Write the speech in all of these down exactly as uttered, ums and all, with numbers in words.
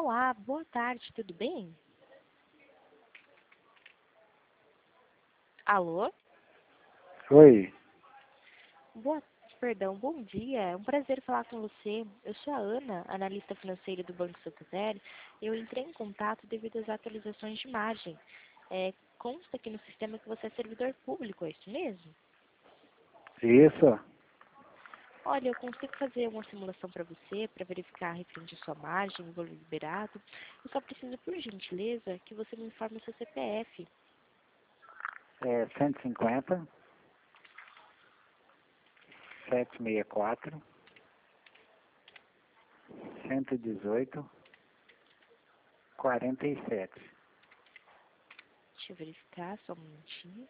Olá, boa tarde, tudo bem? Alô? Oi, Boa, perdão, bom dia. É um prazer falar com você. Eu sou a Ana, analista financeira do Banco Santander. Eu entrei em contato devido às atualizações de imagem. É, consta aqui no sistema que você é servidor público, é isso mesmo? isso? Olha, eu consigo fazer uma simulação para você, para verificar referente à sua margem, valor liberado. Eu só preciso, por gentileza, que você me informe o seu C P F. É cento e cinquenta, setecentos e sessenta e quatro, cento e dezoito, quarenta e sete. Deixa eu verificar, só um minutinho.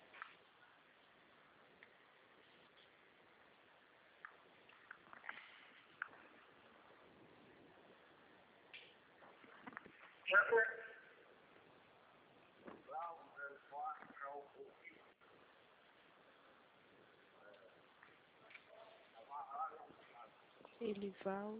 Elivaldo.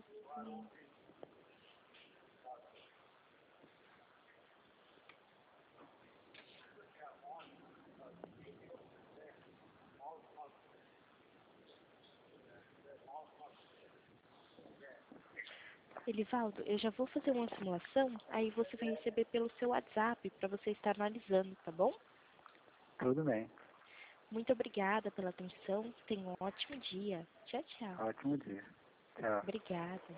Elivaldo, eu já vou fazer uma simulação, aí você vai receber pelo seu WhatsApp para você estar analisando, tá bom? Tudo bem. Muito obrigada pela atenção, tenha um ótimo dia. Tchau, tchau. Ótimo dia. Tchau. Obrigada.